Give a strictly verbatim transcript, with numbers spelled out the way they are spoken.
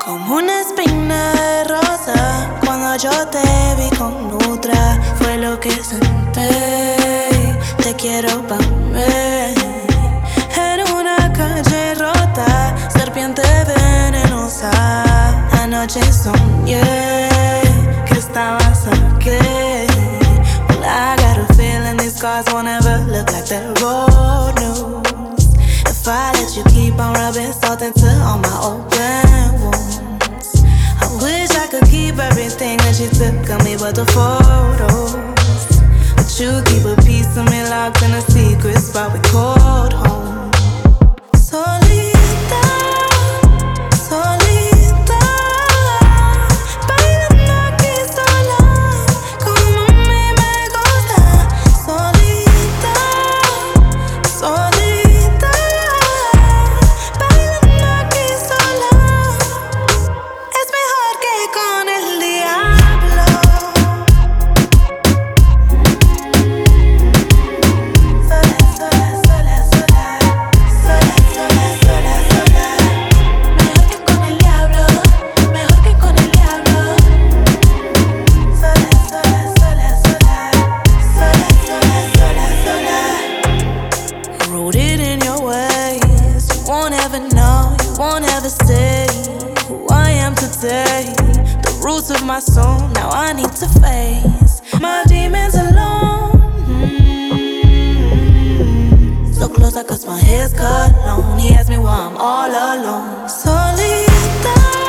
Como una espina de rosa, cuando yo te vi con Nutra, fue lo que sentí. Te quiero pa' mí. En una calle rota, serpiente venenosa. Anoche soñé que estabas aquí. Well, I got a feeling these scars won't ever look like they're old news. If I let you keep on rubbing salt into all my open wounds, I wish I could keep everything that you took of me but the photos. But you keep a piece of me locked in a secret spot we called home. Solita, solita, bailando aquí sola, como a mí me gusta. Solita, solita, bailando aquí sola. Es mejor que con el diablo. Sola, sola, sola, sola, sola, sola, sola, sola. Mejor que con el diablo, mejor que con el diablo. Sola, sola, sola, sola, sola, sola, sola, sola. Rooted in your ways, you won't ever know, you won't ever see who I am today. The roots of my soul, now I need to face my demons alone. Mm. So close, I cause my hair's cut long. He asked me why I'm all alone. Solita.